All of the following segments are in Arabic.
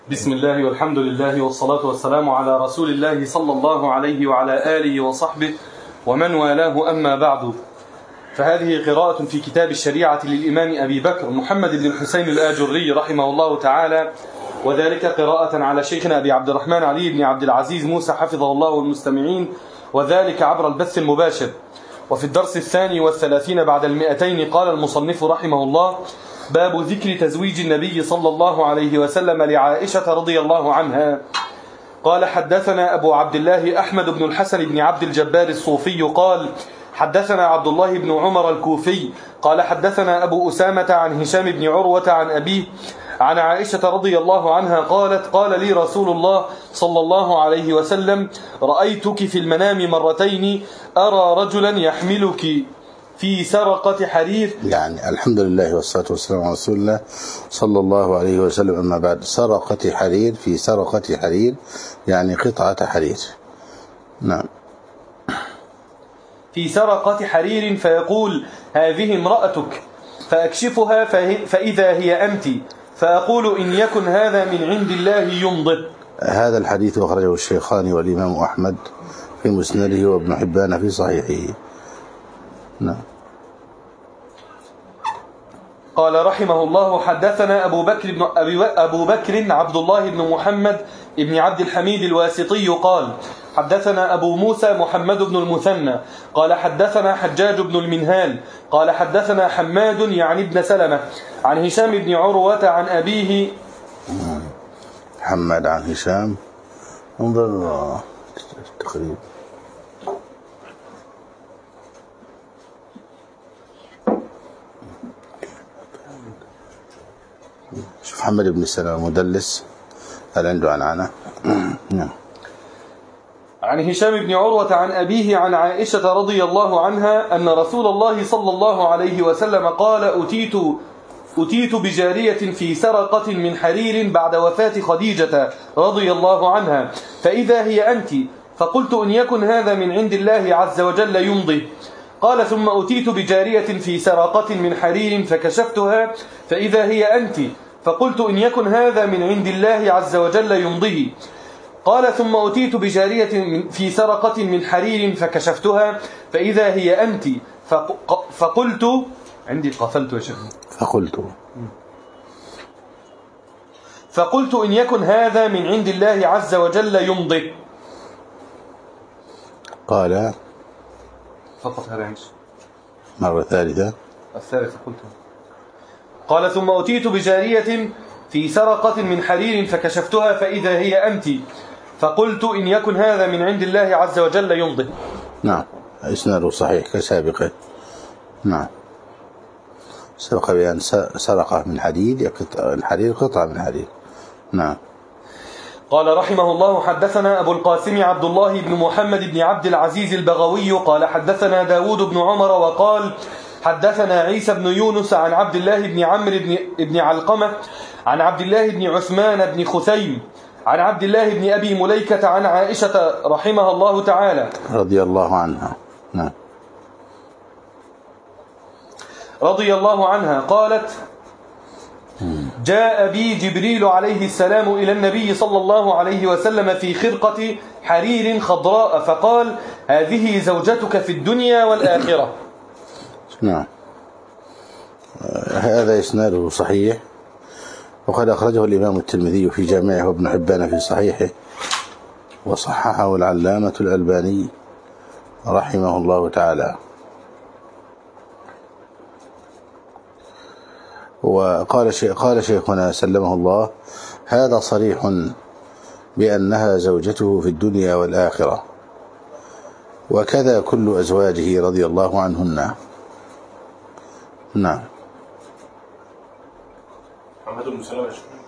بسم الله والحمد لله والصلاة والسلام على رسول الله صلى الله عليه وعلى آله وصحبه ومن والاه، أما بعد، فهذه قراءة في كتاب الشريعة للإمام أبي بكر محمد بن الحسين الآجري رحمه الله تعالى، وذلك قراءة على شيخنا أبي عبد الرحمن علي بن عبد العزيز موسى حفظه الله والمستمعين، وذلك عبر البث المباشر. وفي الدرس 32 بعد 200 قال المصنف رحمه الله: باب ذكر تزويج النبي صلى الله عليه وسلم لعائشة رضي الله عنها. قال: حدثنا أبو عبد الله أحمد بن الحسن بن عبد الجبار الصوفي قال: حدثنا عبد الله بن عمر الكوفي قال: حدثنا أبو أسامة عن هشام بن عروة عن أبيه عن عائشة رضي الله عنها قالت: قال لي رسول الله صلى الله عليه وسلم: رأيتك في المنام مرتين أرى رجلا يحملك في سرقة حرير. يعني الحمد لله والصلاة والسلام على رسول الله صلى الله عليه وسلم. أما بعد، سرقة حرير، في سرقة حرير يعني قطعة حرير. نعم. في سرقة حرير فيقول: هذه امرأتك، فأكشفها فإذا هي أنت، فأقول: إن يكن هذا من عند الله يمضي. هذا الحديث أخرجه الشيخان والإمام أحمد في مسنده وابن حبان في صحيحه. نعم. قال رحمه الله: حدثنا أبو بكر عبد الله بن محمد بن عبد الحميد الواسطي قال: حدثنا أبو موسى محمد بن المثنى قال: حدثنا حجاج بن المنهال قال: حدثنا حماد يعني ابن سلمة عن هشام بن عروة عن أبيه. حماد عن هشام، انظر التقريب. شوف محمد بن سلمة مدلس، هل عنده عنعنة؟ عن هشام بن عروة عن أبيه عن عائشة رضي الله عنها أن رسول الله صلى الله عليه وسلم قال: أتيت بجارية في سرقة من حرير بعد وفاة خديجة رضي الله عنها، فإذا هي أنت، فقلت: إن يكن هذا من عند الله عز وجل يمضي. قال: ثم أتيت بجارية في سرقة من حرير فكشفتها فإذا هي أنت، فقلت: إن يكن هذا من عند الله عز وجل يمضيه. قال: ثم أتيت بجارية في سرقة من حرير فكشفتها فإذا هي أنت، فقلت، عندي قفلت يا شيخ، فقلت: إن يكن هذا من عند الله عز وجل يمضي. قال فقط هذا عندي. مرة ثالثة قلت. قال: ثم أتيت بجارية في سرقة من حرير فكشفتها فإذا هي أنت، فقلت: إن يكن هذا من عند الله عز وجل يمضي. نعم، إسناده صحيح كسابقه. نعم. سبق بأن سرقة من حديد، الحرير قطعة من حديد. نعم. قال رحمه الله: حدثنا أبو القاسم عبد الله بن محمد بن عبد العزيز البغوي قال: حدثنا داود بن عمر وقال: حدثنا عيسى بن يونس عن عبد الله بن عمرو بن علقمة عن عبد الله بن عثمان بن خثيم عن عبد الله بن أبي مليكة عن عائشة رحمها الله تعالى رضي الله عنها. نعم. رضي الله عنها قالت: جاء بي جبريل عليه السلام إلى النبي صلى الله عليه وسلم في خرقة حرير خضراء، فقال: هذه زوجتك في الدنيا والآخرة. نعم. هذا إسناده صحيح، وقد أخرجه الإمام الترمذي في جامعه وابن حبان في صحيحه، وصححه العلامة الألباني رحمه الله تعالى. قال شيخنا سلمه الله: هذا صريح بأنها زوجته في الدنيا والآخرة، وكذا كل أزواجه رضي الله عنهن. نعم. محمد بن سلمة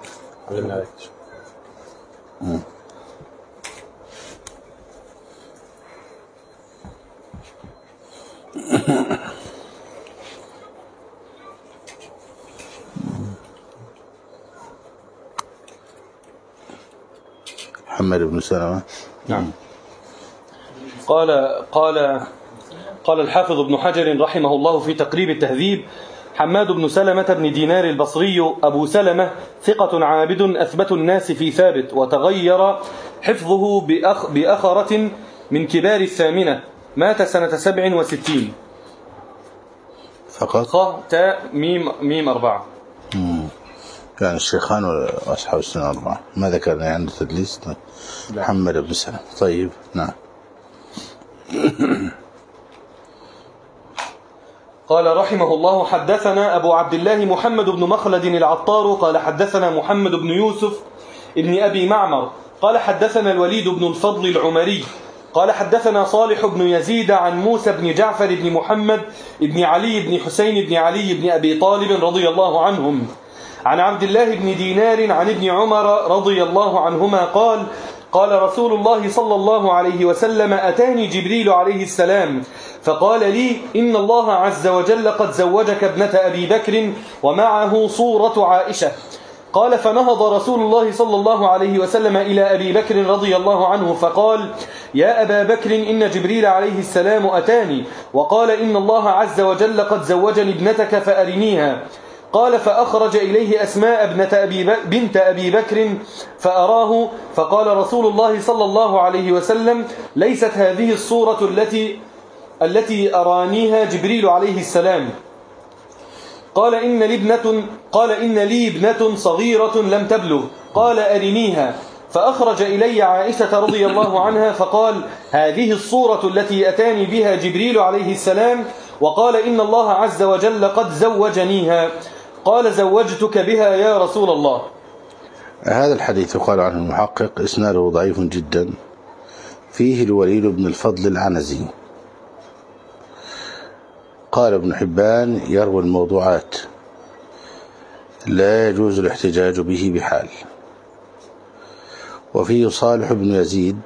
محمد بن سلمة. نعم. قال الحافظ ابن حجر رحمه الله في تقريب التهذيب: حماد بن سلمة بن دينار البصري أبو سلمة ثقة عابد أثبت الناس في ثابت، وتغير حفظه بأخرة من كبار الثامنة، مات سنة 67. فقط خ تاء ميم 4. يعني الشيخان وأصحاب السنة 4 ما ذكرنا عنده تدليس. محمد بن سلمة. طيب نعم. قال رحمه الله: حدثنا أبو عبد الله محمد بن مخلد العطار قال حدثنا محمد بن يوسف ابن أبي معمر قال حدثنا الوليد بن الفضل العمري قال حدثنا صالح بن يزيد عن موسى بن جعفر بن محمد بن علي بن حسين بن علي بن أبي طالب رضي الله عنهم عن عبد الله بن دينار عن ابن عمر رضي الله عنهما قال: قال رسول الله صلى الله عليه وسلم: أتاني جبريل عليه السلام فقال لي: إن الله عز وجل قد زوجك ابنة أبي بكر ومعه صورة عائشة. قال: فنهض رسول الله صلى الله عليه وسلم إلى أبي بكر رضي الله عنه فقال: يا أبا بكر، إن جبريل عليه السلام أتاني وقال: إن الله عز وجل قد زوجني ابنتك فأرنيها. قال: فأخرج إليه أسماء بنت أبي بكر فأراه، فقال رسول الله صلى الله عليه وسلم: ليست هذه الصورة التي أرانيها جبريل عليه السلام. قال: إن لي ابنة صغيرة لم تبلغ. قال: أرنيها. فأخرج إلي عائشة رضي الله عنها فقال: هذه الصورة التي أتاني بها جبريل عليه السلام وقال: إن الله عز وجل قد زوجنيها. قال: زوجتك بها يا رسول الله. هذا الحديث قال عنه المحقق إسناده ضعيف جدا، فيه الوليد بن الفضل العنزي. قال ابن حبان: يروي الموضوعات، لا يجوز الاحتجاج به بحال. وفيه صالح بن يزيد،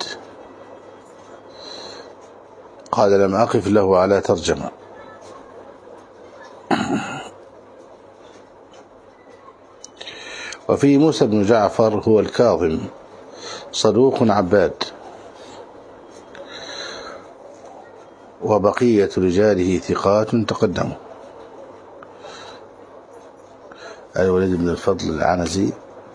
قال: لم أقف له على ترجمة. وفيه موسى بن جعفر هو الكاظم، صدوق عباد، وبقية رجاله ثقات تقدموا. الوليد بن الفضل العنزي،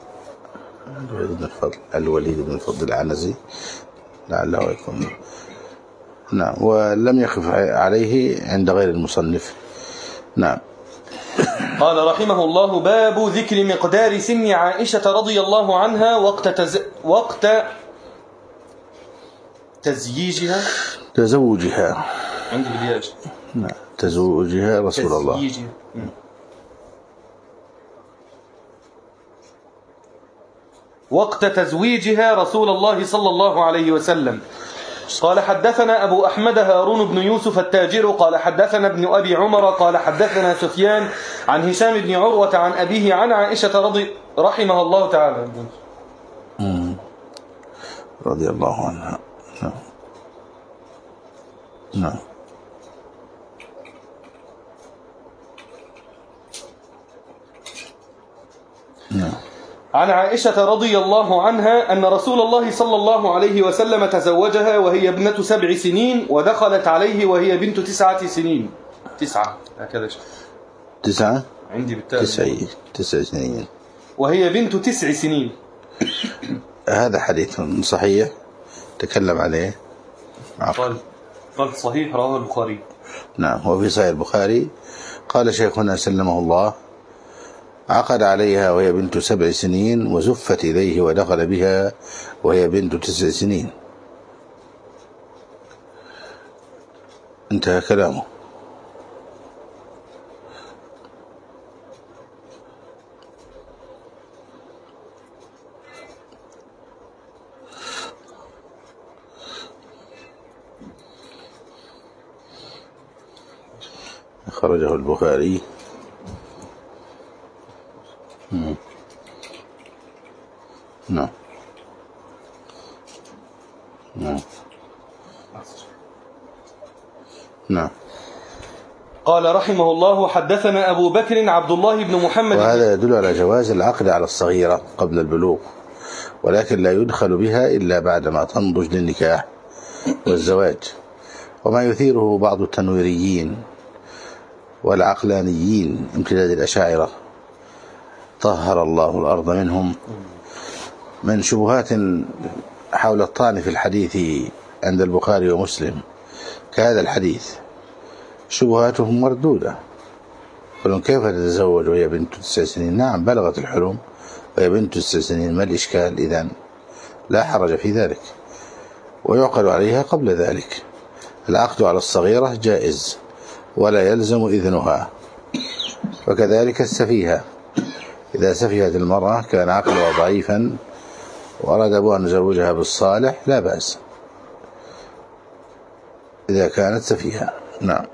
الوليد بن الفضل العنزي لعله يكون نعم، ولم يخف عليه عند غير المصنف. نعم. قال رحمه الله: باب ذكر مقدار سن عائشة رضي الله عنها وقت تزوجها عندي بالياج. نعم، تزوجها رسول الله. وقت تزويجها رسول الله صلى الله عليه وسلم. قال: حدثنا أبو أحمد هارون بن يوسف التاجر قال حدثنا ابن أبي عمر قال حدثنا سفيان عن هشام بن عروة عن أبيه عن عائشة رحمه الله تعالى رضي الله عنها. نعم. نعم. نعم. عن عائشة رضي الله عنها أن رسول الله صلى الله عليه وسلم تزوجها وهي ابنة 7 سنين ودخلت عليه وهي بنت 9 سنين. 9 هكذا 9 عندي بالتالي 9 سنين وهي بنت 9 سنين. هذا حديث صحيح تكلم عليه. قال صحيح رواه البخاري. نعم. وفي صحيح البخاري قال شيخنا سلمه الله: عقد عليها وهي بنت 7 سنين وزفت إليه ودخل بها وهي بنت 9 سنين. انتهى كلامه. خرجه البخاري. نعم. نعم. نعم. قال رحمه الله: حدثنا أبو بكر عبد الله بن محمد. وهذا يدل على جواز العقد على الصغيرة قبل البلوغ، ولكن لا يدخل بها إلا بعدما تنضج والعقلانيين امتداد الأشاعرة طهر الله الأرض منهم، من شبهات حول الطعن في الحديث عند البخاري ومسلم كهذا الحديث شبهاتهم مردودة. قالوا كيف تتزوج وهي بنت 9 سنين؟ نعم بلغت الحلم وهي بنت 9 سنين، ما الإشكال؟ إذن لا حرج في ذلك، ويعقل عليها قبل ذلك. العقد على الصغيرة جائز ولا يلزم إذنها، وكذلك السفيهة إذا سفهت المرأة كان عقلها ضعيفا وأراد أبوها أن يزوجها بالصالح لا بأس إذا كانت سفيهة. نعم.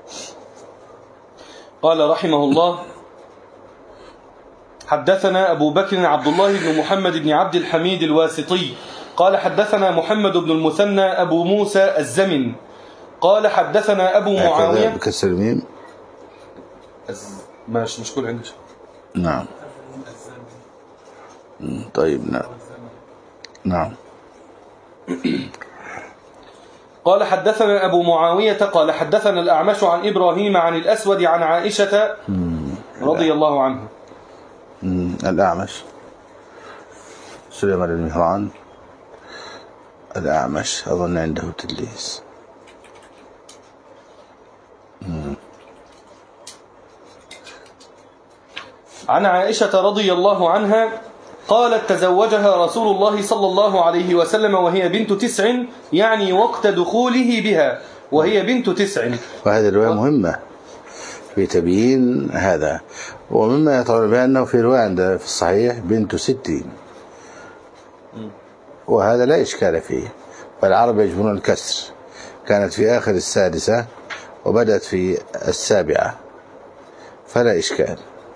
قال رحمه الله: حدثنا أبو بكر عبد الله بن محمد بن عبد الحميد الواسطي قال حدثنا محمد بن المثنى أبو موسى الزمن قال حدثنا أبو معاوية بكسر الميم ماشي مشكول عندك. نعم. طيب. نعم. نعم. قال حدثنا أبو معاوية قال حدثنا الأعمش عن إبراهيم عن الأسود عن عائشة رضي الله عنها. الأعمش سليمان المهران الأعمش أظن عنده تدليس. عن عائشة رضي الله عنها قالت: تزوجها رسول الله صلى الله عليه وسلم وهي بنت 9، يعني وقت دخوله بها وهي بنت 9. وهذه الرواية مهمة في تبيين هذا، ومما يطول بها أنه في رواية عند في الصحيح بنت 60، وهذا لا إشكال فيه، فالعرب يجبرون الكسر، كانت في آخر 6 وبدأت في 7 فلا إشكال.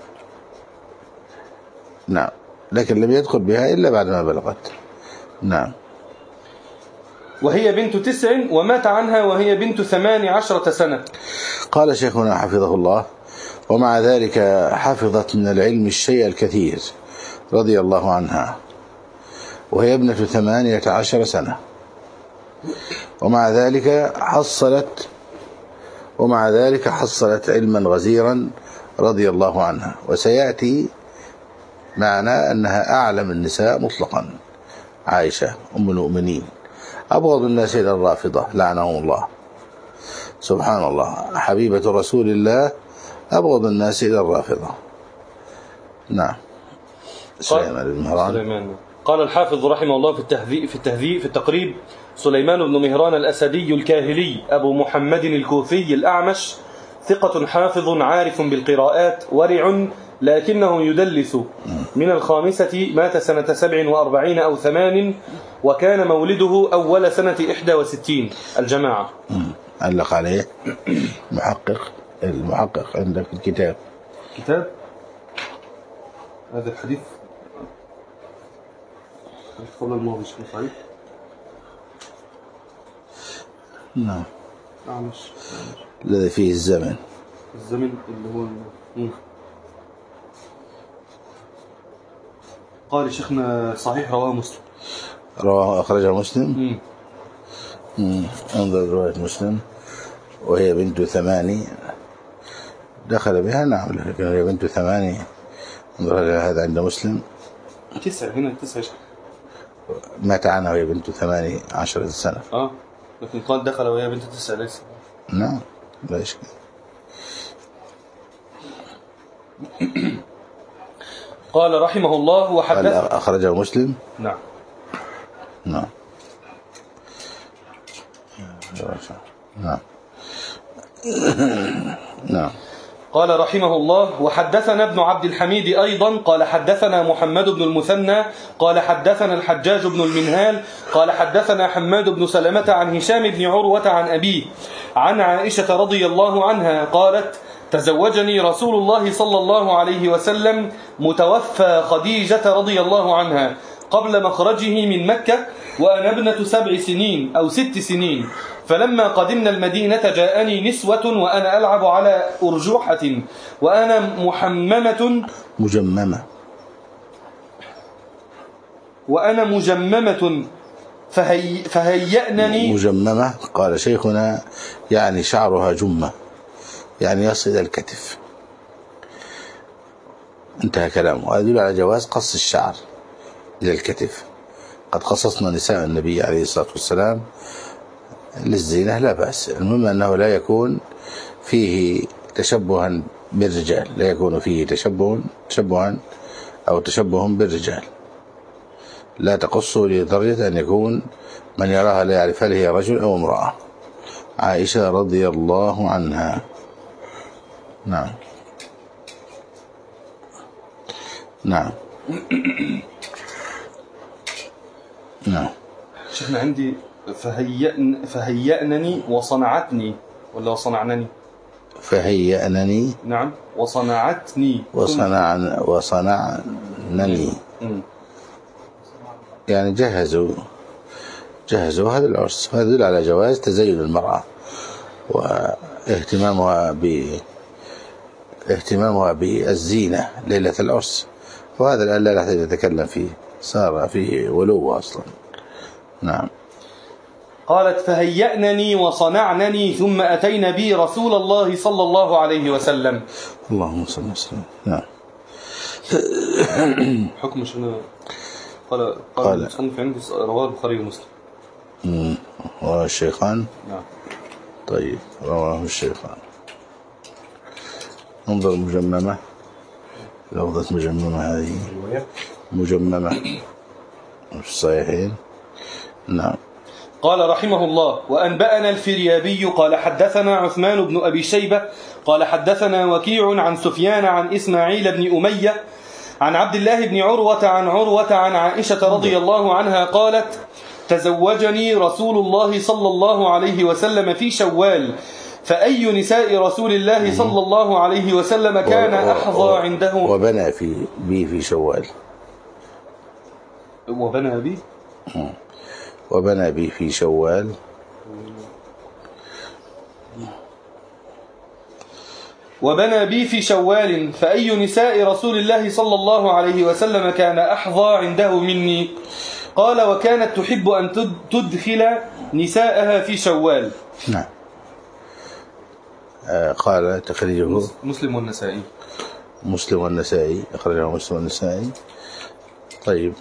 نعم، لكن لم يدخل بها إلا بعد ما بلغت. نعم. وهي بنت 9 ومات عنها وهي بنت 18 سنة. قال شيخنا حفظه الله: ومع ذلك حفظت من العلم الشيء الكثير رضي الله عنها، وهي ابنة 18 سنة، ومع ذلك حصلت علما غزيرا رضي الله عنها. وسيأتي معنى أنها أعلم النساء مطلقا. عائشة أم المؤمنين أبغض الناس إلى الرافضة لعنهم الله، سبحان الله، حبيبة رسول الله أبغض الناس إلى الرافضة. نعم. سليمان بن مهران. قال الحافظ رحمه الله في التقريب: سليمان بن مهران الأسدي الكاهلي أبو محمد الكوفي الأعمش، ثقة حافظ عارف بالقراءات، ورع لكنه يدلس، من 5، مات سنة 47 أو 8، وكان مولده أول سنة 61. الجماعة. علق عليه المحقق عندك في الكتاب هذا الحديث قبل الماضي صحيح. نعم. الذي فيه الزمن اللي هو قال شيخنا صحيح رواه مسلم. أخرجه مسلم. انظر رواية مسلم: وهي بنت 8 دخل بها. نعم، لكن هي بنت 8. انظر هذا عند مسلم 9. هنا 9 مات عنها وهي بنت 18 سنة. لكن قال دخل وهي بنت 9 ليس. نعم، لا إشكال. قال رحمه الله: وحدث. أخرجه مسلم. نعم. نعم. نعم. نعم. قال رحمه الله: وحدثنا ابن عبد الحميد أيضا قال حدثنا محمد بن المثنى قال حدثنا الحجاج بن المنهال قال حدثنا حماد بن سلمة عن هشام بن عروة عن أبيه عن عائشة رضي الله عنها قالت: تزوجني رسول الله صلى الله عليه وسلم متوفى خديجة رضي الله عنها قبل مخرجه من مكة وأنا ابنة 7 سنين أو 6 سنين، فلما قدمنا المدينة جاءني نسوة وأنا ألعب على أرجوحة وأنا مجممة فهيأنني. مجممة قال شيخنا يعني شعرها جمة، يعني يصل إلى الكتف. انتهى كلامه. وهذا يدل على جواز قص الشعر إلى الكتف. قد قصصنا نساء النبي عليه الصلاة والسلام للزينة لا بأس، المهم أنه لا يكون فيه تشبها بالرجال، لا يكون فيه تشبها أو تشبه بالرجال، لا تقصه لدرجة أن يكون من يراها لا يعرف هل هي رجل أو امرأة. عائشة رضي الله عنها. نعم نعم نعم. شيخنا عندي فهيأنني وصنعتني ولا وصنعنني؟ فهيأنني. نعم. وصنعتني. وصنعنني يعني جهزوا هذا العرس. هذا يدل على جواز تزين المرأة واهتمامها بالزينة ليلة العرس، وهذا الآن لا نحتاج نتكلم فيه، صار فيه ولو أصلا. نعم. قالت فهيأنني وصنعنني ثم أتينا بي رسول الله صلى الله عليه وسلم. اللهم صل وسلم. نعم. حكم شنو؟ قال المصنف عندي رواه البخاري ومسلم. رواه الشيخان. نعم. طيب رواه الشيخان. انظر مجممة، لفظة مجممة هذه مجممة في الصحيحين. نعم. قال رحمه الله وأنبأنا الفريابي قال حدثنا عثمان بن أبي شيبة قال حدثنا وكيع عن سفيان عن إسماعيل بن أمية عن عبد الله بن عروة عن عائشة رضي الله عنها قالت تزوجني رسول الله صلى الله عليه وسلم في شوال، فأي نساء رسول الله صلى الله عليه وسلم كان أحظى عنده. وبنى في شوال. وبنى بي في شوال. وبنى بي في شوال، فأي نساء رسول الله صلى الله عليه وسلم كان أحظى عنده مني. قال وكانت تحب أن تدخل نساءها في شوال. نعم. قال تخريجه مسلم والنسائي. أخرجه مسلم والنسائي. طيب.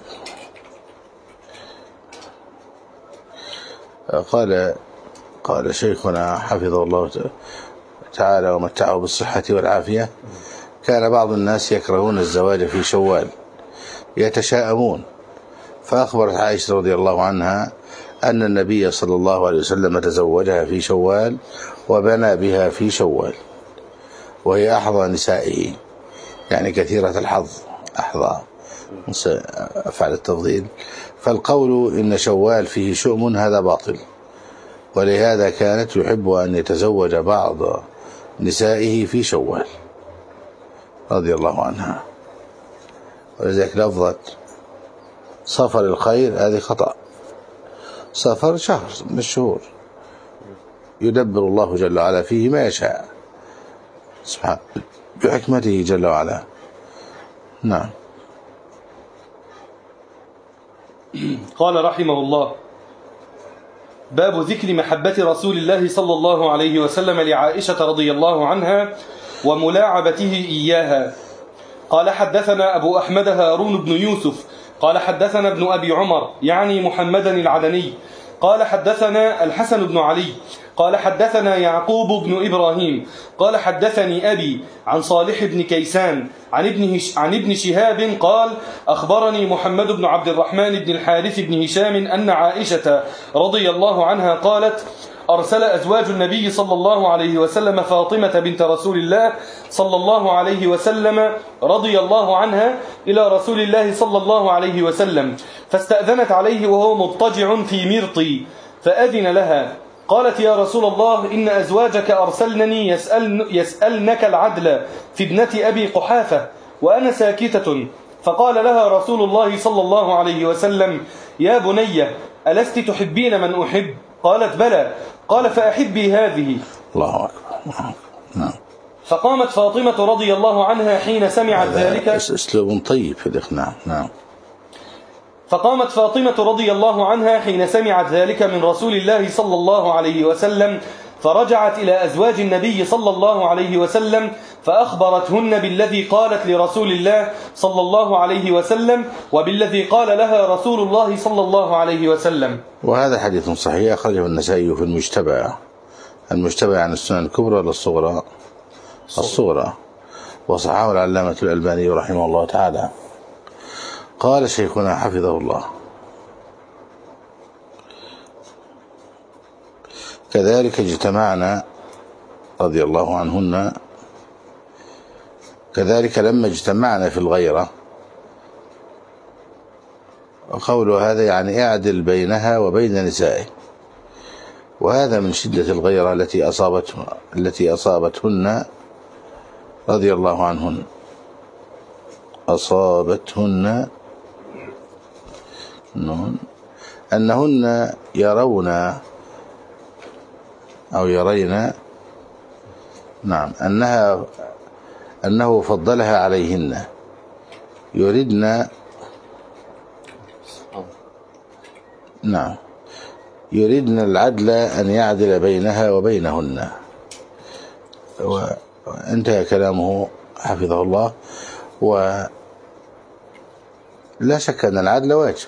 قال شيخنا حفظه الله تعالى ومتعه بالصحة والعافية كان بعض الناس يكرهون الزواج في شوال يتشاءمون، فأخبرت عائشة رضي الله عنها أن النبي صلى الله عليه وسلم تزوجها في شوال وبنى بها في شوال، وهي أحظى نسائه، يعني كثيرة الحظ، أحظى أفعل التفضيل. فالقول إن شوال فيه شؤم هذا باطل، ولهذا كانت يحب أن يتزوج بعض نسائه في شوال رضي الله عنها. ولذلك لفظة صفر الخير هذه خطأ. صفر شهر من الشهور يدبر الله جل وعلا فيه ما يشاء سبحانه بحكمته جل وعلا. نعم. قال رحمه الله باب ذكر محبة رسول الله صلى الله عليه وسلم لعائشة رضي الله عنها وملاعبته إياها. قال حدثنا أبو أحمد هارون بن يوسف قال حدثنا ابن أبي عمر يعني محمدا العدني قال حدثنا الحسن بن علي قال حدثنا يعقوب بن إبراهيم قال حدثني أبي عن صالح بن كيسان عن ابن شهاب قال أخبرني محمد بن عبد الرحمن بن الحارث بن هشام أن عائشة رضي الله عنها قالت أرسل أزواج النبي صلى الله عليه وسلم فاطمة بنت رسول الله صلى الله عليه وسلم رضي الله عنها إلى رسول الله صلى الله عليه وسلم، فاستأذنت عليه وهو مضطجع في مرطي فأذن لها. قالت يا رسول الله إن أزواجك أرسلنني يسألنك العدل في ابنة أبي قحافة وأنا ساكتة. فقال لها رسول الله صلى الله عليه وسلم يا بني ألست تحبين من أحب؟ قالت بلى. قال فأحبي هذه. الله أكبر. نعم. فقامت فاطمة رضي الله عنها حين سمعت ذلك. أسلوب طيب في الإقناع. نعم. فقامت فاطمة رضي الله عنها حين سمعت ذلك من رسول الله صلى الله عليه وسلم فرجعت إلى أزواج النبي صلى الله عليه وسلم فأخبرتهن بالذي قالت لرسول الله صلى الله عليه وسلم وبالذي قال لها رسول الله صلى الله عليه وسلم. وهذا حديث صحيح أخرجه النسائي في المجتبى. المجتبى عن السنن الكبرى للصغرى الصغرى، وصححه العلامة الألباني رحمه الله تعالى. قال شيخنا حفظه الله: كذلك اجتمعنا رضي الله عنهن، كذلك لما اجتمعنا في الغيرة. وقوله هذا يعني اعدل بينها وبين نسائه، وهذا من شدة الغيرة التي أصابتهن رضي الله عنهن، أصابتهن أنهن يرون أو يرين أنه فضلها عليهن، يردن العدل أن يعدل بينها وبينهن. وانتهى كلامه حفظه الله. ولا شك أن العدل واجب،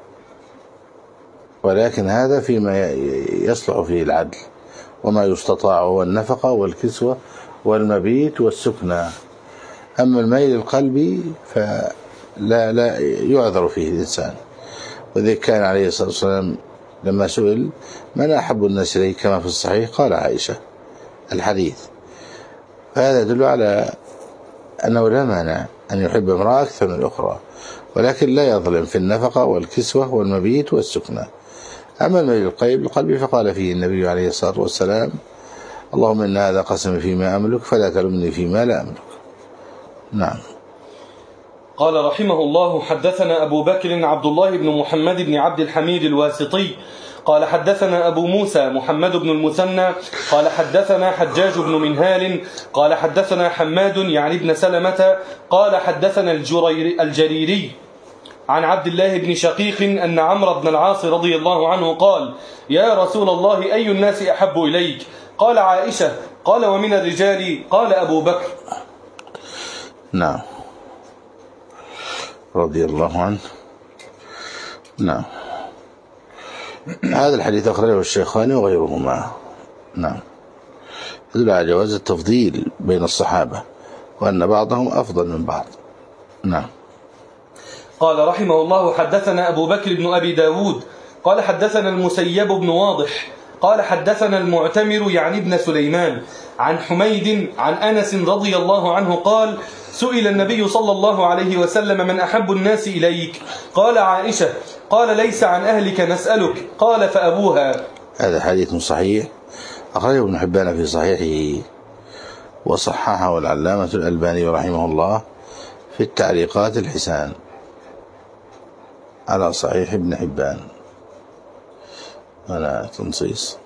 ولكن هذا فيما يصلح فيه العدل، وما يستطاع هو النفقة والكسوة والمبيت والسكنى. أما الميل القلبي فلا يعذر فيه الإنسان. وذلك كان عليه الصلاة والسلام لما سئل من أحب الناس إليه كما في الصحيح قال عائشة الحديث. فهذا يدل على أنه لا مانع أن يحب امرأة أكثر من الأخرى، ولكن لا يظلم في النفقة والكسوة والمبيت والسكنى. أما الميل القلبي فقال فيه النبي عليه الصلاة والسلام: اللهم إن هذا قسم فيما أملك فلا تلمني فيما لا أملك. نعم. قال رحمه الله: حدثنا أبو بكر عبد الله بن محمد بن عبد الحميد الواسطي قال حدثنا أبو موسى محمد بن المثنى قال حدثنا حجاج بن منهال قال حدثنا حماد يعني بن سلمة قال حدثنا الجريري عن عبد الله بن شقيق أن عمرو بن العاص رضي الله عنه قال: يا رسول الله أي الناس أحب إليك؟ قال عائشة. قال: ومن الرجال؟ قال أبو بكر. نعم، رضي الله عنه. نعم. هذا الحديث أخرجه الشيخان وغيرهما. نعم، يدل على جواز التفضيل بين الصحابة، وأن بعضهم أفضل من بعض. نعم. قال رحمه الله: حدثنا أبو بكر بن أبي داود قال حدثنا المسيب بن واضح قال حدثنا المعتمر يعني ابن سليمان عن حميد عن أنس رضي الله عنه قال: سئل النبي صلى الله عليه وسلم: من أحب الناس إليك؟ قال عائشة. قال: ليس عن أهلك نسألك. قال: فأبوها. هذا حديث صحيح أخرجه ابن حبان في صحيحه، وصححه العلامة الألباني رحمه الله في التعليقات الحسان على صحيح ابن حبان. أنا تنصيص.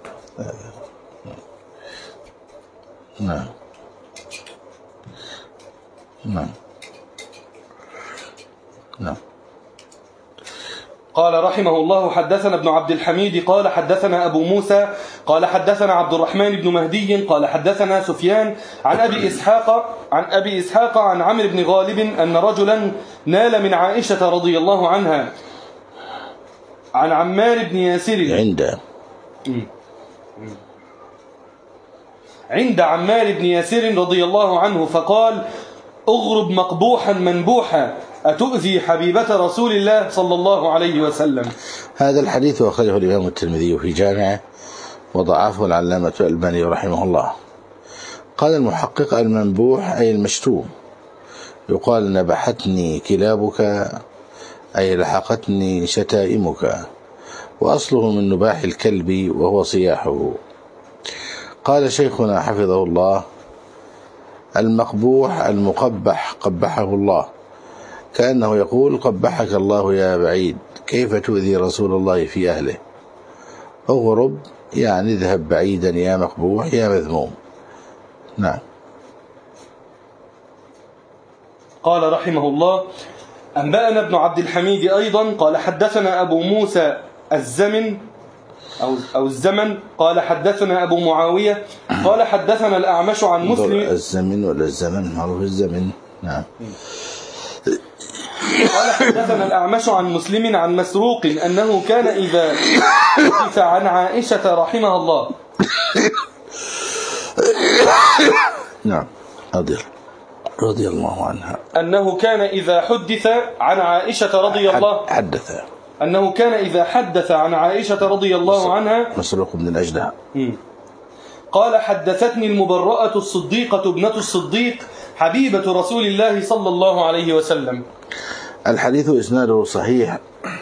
نعم. نعم. نعم. قال رحمه الله: حدثنا ابن عبد الحميد قال حدثنا أبو موسى قال حدثنا عبد الرحمن بن مهدي قال حدثنا سفيان عن أبي إسحاق عن عمرو بن غالب أن رجلا نال من عائشة رضي الله عنها عن عمار بن ياسر عند عمار بن ياسر رضي الله عنه فقال: اغرب مقبوحا منبوحا أتؤذي حبيبة رسول الله صلى الله عليه وسلم. هذا الحديث أخرجه الإمام الترمذي في جامعه وضعفه العلامة الألباني رحمه الله. قال المحقق: المنبوح أي المشتوم. يقال: نبحتني كلابك أي لحقتني شتائمك، وأصله من نباح الكلب وهو صياحه. قال شيخنا حفظه الله: المقبوح المقبح قبحه الله، كأنه يقول: قبحك الله يا بعيد، كيف تؤذي رسول الله في أهله. اغرب يعني اذهب بعيدا يا مقبوح يا مذموم. نعم. قال رحمه الله: أنبأنا ابن عبد الحميد أيضا قال حدثنا أبو موسى الزمن أو الزمن. قال حدثنا أبو معاوية قال حدثنا الأعمش عن مسلم. الزمن ولا الزمن؟ معروف الزمن. نعم. قال حدثنا الأعمش عن مسلم عن مسروق أنه كان إذا حدث عن عائشة رحمها الله. نعم. رضي الله عنها. أنه كان إذا حدث عن عائشة رضي الله حدث. أنه كان إذا حدث عن عائشة رضي الله عنها. مسروق بن الأجدع. قال حدثتني المبرأة الصديقة ابنة الصديق حبيبة رسول الله صلى الله عليه وسلم. الحديث إسناده صحيح،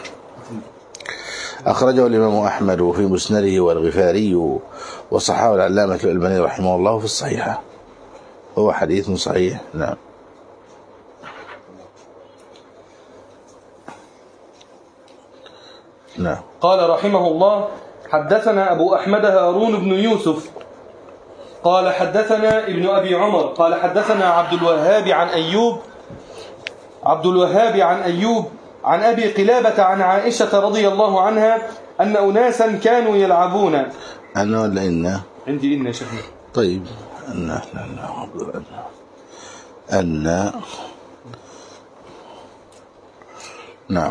أخرجه الإمام أحمد في مسنده والغفاري، وصححه العلامة الألباني رحمه الله في الصحيحة. هو حديث صحيح. نعم. نعم. قال رحمه الله حدثنا أبو أحمد هارون بن يوسف قال حدثنا ابن أبي عمر قال حدثنا عبد الوهاب عن أيوب عن أبي قلابة عن عائشة رضي الله عنها أن أناسا كانوا يلعبون. أنا ولا إنا؟ عندي إنا شيخنا. طيب. نعم.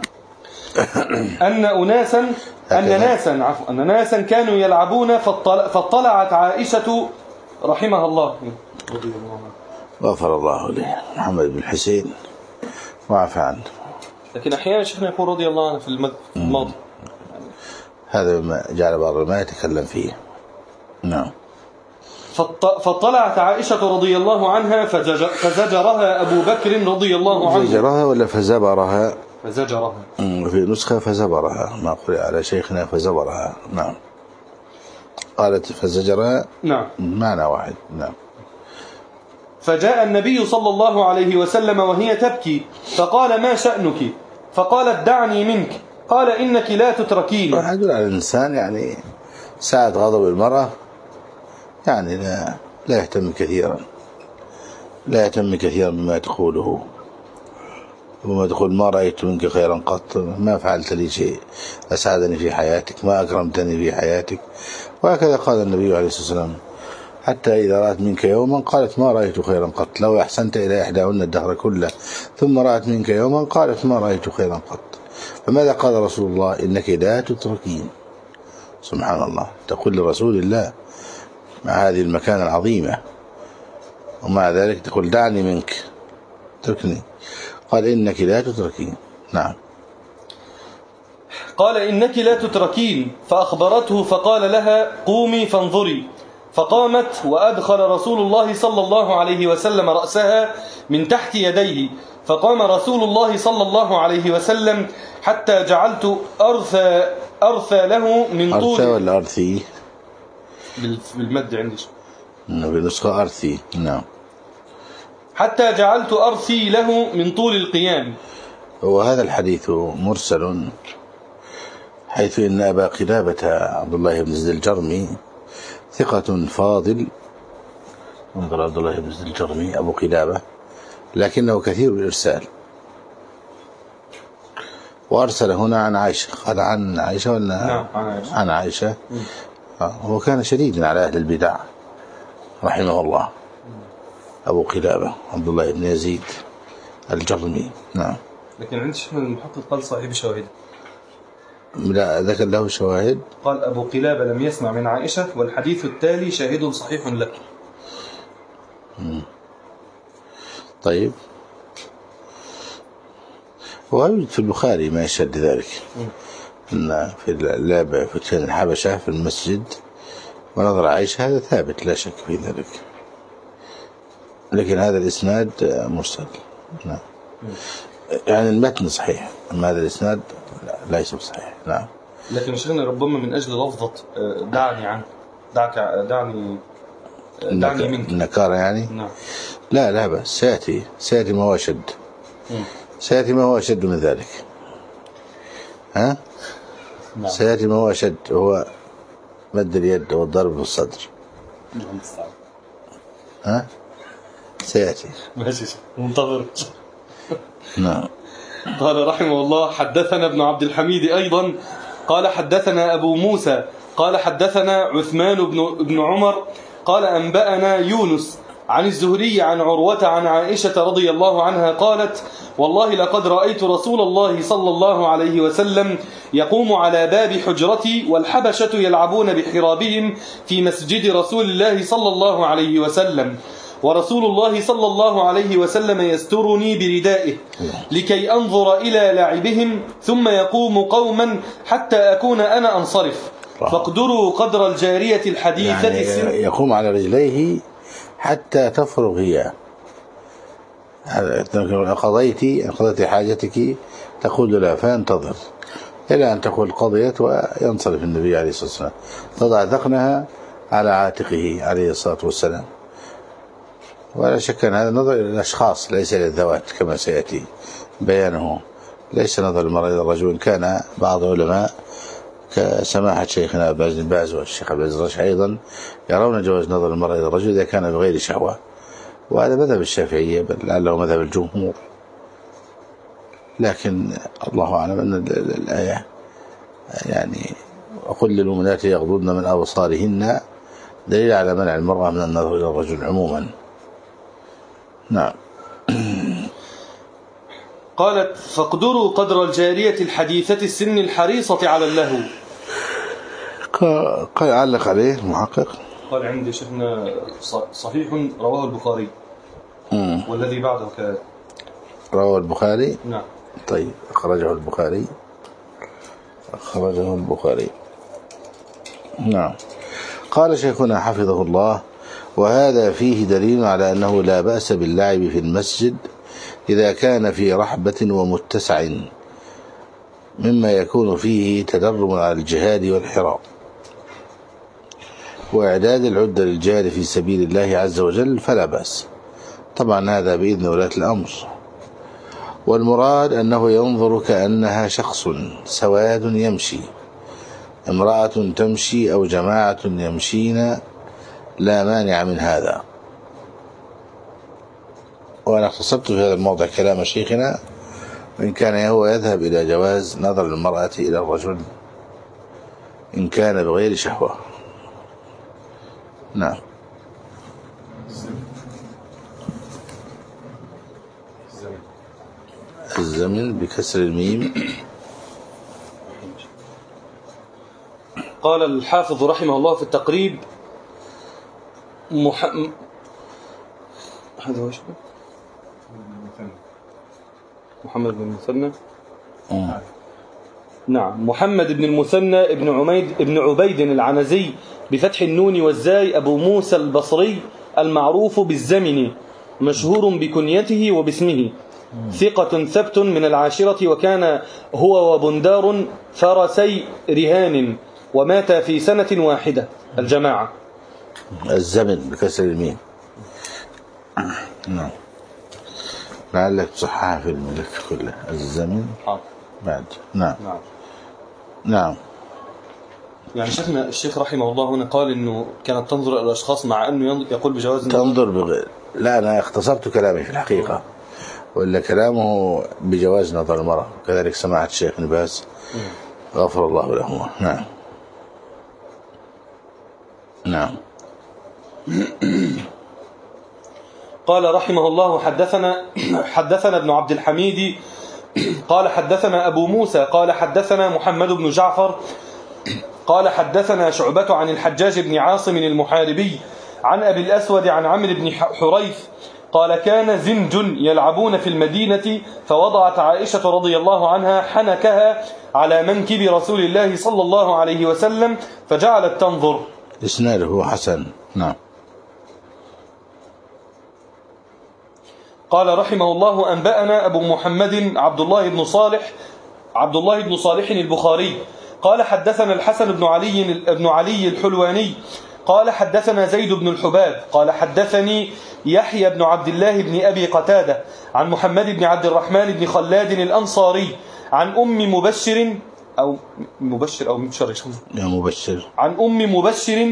أن ناسا كانوا يلعبون فاطلعت عائشة رحمها الله رضي الله عنها غفر الله له محمد بن حسين وعفى عنه. لكن أحيانا شيخنا يقول رضي الله عنه في الماضي. هذا ما جعل بعض ما يتكلم فيه. نعم. فاطلعت عائشة رضي الله عنها فزجرها أبو بكر رضي الله عنه. زجرها ولا فزبرها؟ فزجرها. في نسخة فزبرها، ما قرئ على شيخنا فزبرها. نعم. قالت فزجرها. نعم. معنى واحد. نعم. فجاء النبي صلى الله عليه وسلم وهي تبكي فقال ما شأنك؟ فقالت دعني منك. قال إنك لا تتركين. يدل على الإنسان يعني ساعة غضب المرأة يعني لا يهتم كثيرا بما تقوله، وما تقول ما رأيت منك خيرا قط، ما فعلت لي شيء أسعدني في حياتك، ما أكرمتني في حياتك. وهكذا قال النبي عليه الصلاة والسلام حتى إذا رأت منك يوما قالت ما رأيت خيرا قط، لو أحسنت إلى إحداهن الدهر كله ثم رأت منك يوما قالت ما رأيت خيرا قط. فماذا قال رسول الله؟ إنك لا تتركين. سبحان الله، تقول لرسول الله مع هذه المكانة العظيمة، ومع ذلك تقول دعني منك، تركني. قال إنك لا تتركين. نعم. قال إنك لا تتركين. فأخبرته فقال لها قومي فانظري. فقامت وأدخل رسول الله صلى الله عليه وسلم رأسها من تحت يديه. فقام رسول الله صلى الله عليه وسلم حتى جعلت أرثى له من طول. أرثى ولا أرثي؟ بالمد عندي بنسخة أرثي. نعم. حتى جعلت أرثي له من طول القيام. وهذا الحديث مرسل، حيث إن أبا قلابة عبد الله بن زيد الجرمي ثقة فاضل، انظر عبد الله بن زيد الجرمي أبو قلابة، لكنه كثير الإرسال. وأرسل هنا عن عائشة. قال عن عائشة ولا؟ نعم عن عائشة. هو كان شديدا على أهل البدع رحمه الله، أبو قلابة عبد الله بن يزيد الجرمي. نعم. لكن عند شيخنا المحقق قال صاحب شواهد. لا ذكر له شواهد. قال أبو قلابة لم يسمع من عائشة والحديث التالي شاهد صحيح له. طيب. ويوجد في البخاري ما يشهد ذلك، أن في اللعبة فتن الحبشة في المسجد ونظر عائشة، هذا ثابت لا شك في ذلك، لكن هذا الإسناد مرسل. نعم. يعني المتن صحيح، أما هذا الإسناد ليس صحيح. نعم. لكن شيخنا ربما من أجل لفظة دعني عنه، دعني منك، النكارة يعني. نعم. لا بس سيأتي ما هو أشد. سيأتي ما هو أشد من ذلك. ها؟ نعم. سيأتي ما هو أشد، هو مد اليد والضرب في الصدر. ها؟ سيأتي. ماشي منتظر. نعم. قال رحمه الله حدثنا ابن عبد الحميد أيضا قال حدثنا أبو موسى قال حدثنا عثمان بن عمر قال أنبأنا يونس عن الزهري عن عروة عن عائشة رضي الله عنها قالت والله لقد رأيت رسول الله صلى الله عليه وسلم يقوم على باب حجرتي والحبشة يلعبون بحرابهم في مسجد رسول الله صلى الله عليه وسلم ورسول الله صلى الله عليه وسلم يسترني بردائه لكي أنظر إلى لعبهم ثم يقوم قوما حتى أكون أنا أنصرف فاقدروا قدر الجارية الحديثة يعني يقوم على رجليه حتى تفرغ هي. قضيت حاجتك تقول لا فانتظر إلى أن تقول قضيت وينصرف النبي عليه الصلاة والسلام تضع ذقنها على عاتقه عليه الصلاة والسلام. ولا شك أن هذا نظر إلى الأشخاص ليس للذوات كما سيأتي بيانه، ليس نظر المرء إلى الرجل. كان بعض العلماء كسماحة شيخنا باز بن باز والشيخ عبد العزيز الرشح أيضا يرون جواز نظر المرء إلى الرجل إذا كان بغير شهوة، وهذا مذهب الشافعية بل لعله مذهب الجمهور. لكن الله أعلم أن الآية يعني وقل للمؤمنات يغضضن من أبصارهن دليل على منع المرأة من النظر إلى الرجل عموما. نعم. قالت فاقدروا قدر الجارية الحديثة السن الحريصة على اللهو. قال علق عليه المحقق قال عندي شيخنا صحيح رواه البخاري والذي بعده كذلك رواه البخاري. نعم. طيب أخرجه البخاري. نعم. قال شيخنا حفظه الله وهذا فيه دليل على أنه لا بأس باللعب في المسجد إذا كان في رحبة ومتسع مما يكون فيه تدرب على الجهاد والحراب وإعداد العدة للجهاد في سبيل الله عز وجل فلا بأس. طبعا هذا بإذن ولاة الأمر، والمراد أنه ينظر كأنها شخص سواد يمشي، امرأة تمشي أو جماعة يمشين لا مانع من هذا. وأنا اختصرت في هذا الموضع كلام شيخنا، وإن كان هو يذهب إلى جواز نظر المرأة إلى الرجل إن كان بغير شهوة. نعم. الزمن بكسر الميم. قال الحافظ رحمه الله في التقريب هذا هو محمد بن المثنى. نعم. محمد بن المثنى ابن عبيد العنزي بفتح النون والزاي أبو موسى البصري المعروف بالزمن مشهور بكنيته وباسمه، ثقة ثبت من العاشرة، وكان هو وبندار فرسي رهان ومات في سنة واحدة الجماعة. الزمن بكسر الميم. نعم. لعلك تصححها في الملف كله. الزمن بعد. نعم. نعم. يعني شيخنا الشيخ رحمه الله هنا قال إنه كانت تنظر إلى الأشخاص مع أنه يقول بجواز تنظر بغير. لا أنا اختصرت كلامي في الحقيقة، وإلا كلامه بجواز نظر المرأة، كذلك سماحة الشيخ ابن باز غفر الله له. نعم. نعم. قال رحمه الله حدثنا ابن عبد الحميد قال حدثنا أبو موسى قال حدثنا محمد بن جعفر قال حدثنا شعبة عن الحجاج بن عاصم المحاربي عن أبي الأسود عن عمرو بن حريث قال كان زنج يلعبون في المدينة فوضعت عائشة رضي الله عنها حنكها على منكب رسول الله صلى الله عليه وسلم فجعلت تنظر. إسناده حسن. نعم. قال رحمه الله أنبأنا أبو محمد عبد الله بن صالح البخاري قال حدثنا الحسن بن علي الحلواني قال حدثنا زيد بن الحباب قال حدثني يحيى بن عبد الله بن أبي قتادة عن محمد بن عبد الرحمن بن خلاد الأنصاري عن أم مبشر أو مبشر يا مبشر عن أم مبشر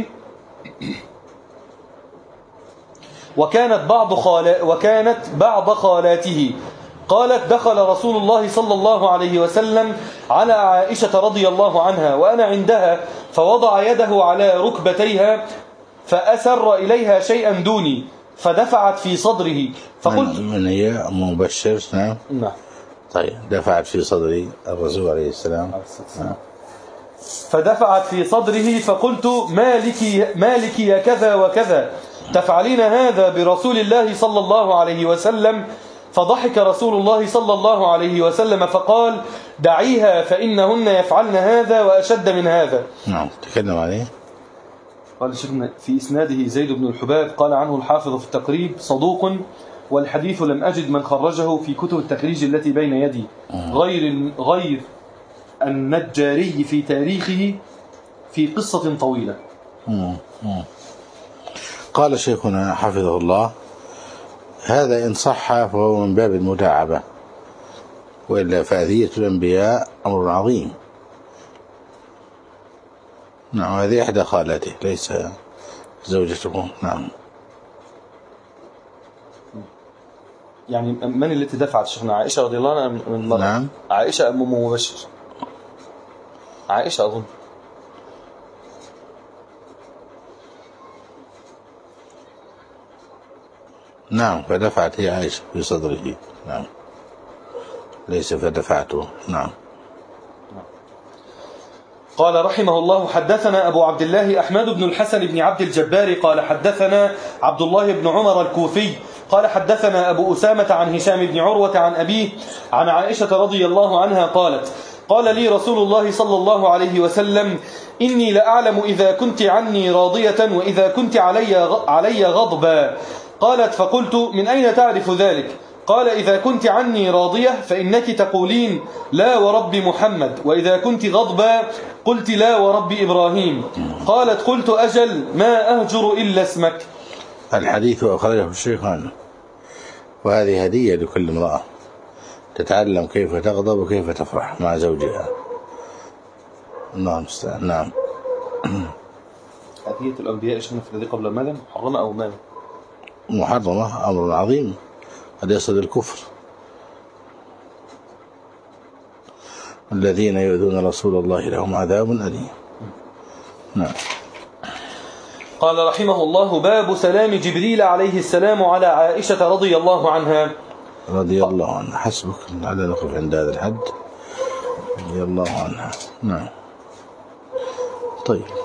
وكانت بعض خالاته قالت دخل رسول الله صلى الله عليه وسلم على عائشة رضي الله عنها وأنا عندها فوضع يده على ركبتيها فأسر إليها شيئا دوني فدفعت في صدره فقلت من هي مبشر؟ نعم. طيب دفعت في صدري الرسول عليه السلام. فدفعت في صدره فقلت مالك يا كذا وكذا تفعلين هذا برسول الله صلى الله عليه وسلم؟ فضحك رسول الله صلى الله عليه وسلم فقال دعيها فإنهن يفعلن هذا وأشد من هذا. نعم تكلم عليه. قال شيخنا في إسناده زيد بن الحباب قال عنه الحافظ في التقريب صدوق والحديث لم أجد من خرجه في كتب التخريج التي بين يدي غير النجاري في تاريخه في قصة طويلة. قال شيخنا حفظه الله هذا إن صح فهو من باب المداعبة وإلا فأذية الأنبياء أمر عظيم. نعم هذه إحدى خالاته ليس زوجته. نعم. يعني من التي دفعت شيخنا؟ عائشة رضي الله عنها من مرة. نعم. عائشة أم مبشر؟ عائشة أظن. نعم فدفعت هي عائشة في صدره. نعم ليس فدفعته. نعم. قال رحمه الله حدثنا أبو عبد الله أحمد بن الحسن بن عبد الجبار قال حدثنا عبد الله بن عمر الكوفي قال حدثنا أبو أسامة عن هشام بن عروة عن أبيه عن عائشة رضي الله عنها قالت قال لي رسول الله صلى الله عليه وسلم إني لأعلم إذا كنت عني راضية وإذا كنت علي غضبا. قالت فقلت من أين تعرف ذلك؟ قال إذا كنت عني راضية فإنك تقولين لا ورب محمد وإذا كنت غضبا قلت لا ورب إبراهيم. قالت قلت أجل ما أهجر إلا اسمك. الحديث أخرجه الشيخان وهذه هدية لكل امرأة تتعلم كيف تغضب وكيف تفرح مع زوجها. الله المستعان. نعم. هدية الأنبياء شنو في الذي قبل ماذا محرمة أو ماذا؟ محرمة أمر عظيم قد يصل الكفر. الذين يؤذون رسول الله لهم عذاب أليم. نعم. قال رحمه الله باب سلام جبريل عليه السلام على عائشة رضي الله عنها. رضي الله عنها حسبك على نقف عند هذا الحد. رضي الله عنها. نعم. طيب.